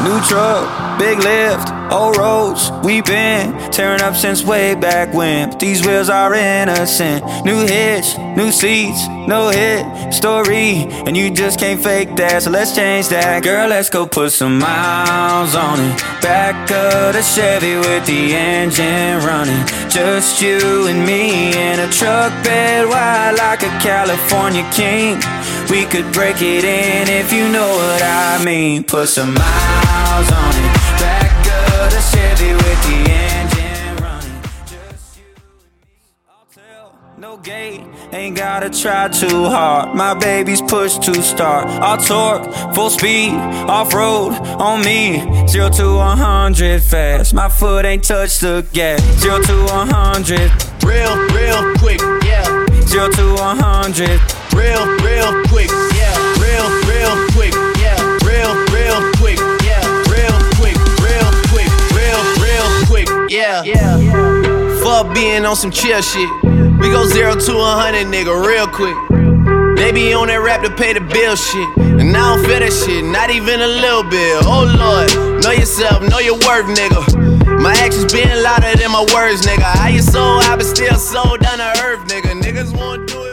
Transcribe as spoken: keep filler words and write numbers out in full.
New truck, big lift, old roads, we been tearing up since way back when. But these wheels are innocent. New hitch, new seats, no hit story, and you just can't fake that, so let's change that. Girl, let's go put some miles on it. Back of the Chevy with the engine running. Just you and me in a truck bed wide like a California king. We could break it in if you know what I mean. Put some miles on it. Back of the Chevy with the engine running. Just you and me. I'll tell, no gate, ain't gotta try too hard. My baby's push to start. I'll torque, full speed, off-road on me. Zero to one hundred fast. My foot ain't touched the gas. Zero to one hundred. Real, real quick, yeah. Zero to one hundred. Real, real quick, yeah. Real, real quick, yeah. Real, real quick, yeah. Real quick, real quick, real, real quick, yeah. yeah. Fuck being on some chill shit. We go zero to a hundred, nigga, real quick. They be on that rap to pay the bill shit, and I don't feel that shit, not even a little bit. Oh Lord, know yourself, know your worth, nigga. My actions being louder than my words, nigga. How you so high but still so down to earth, nigga. Niggas won't do it.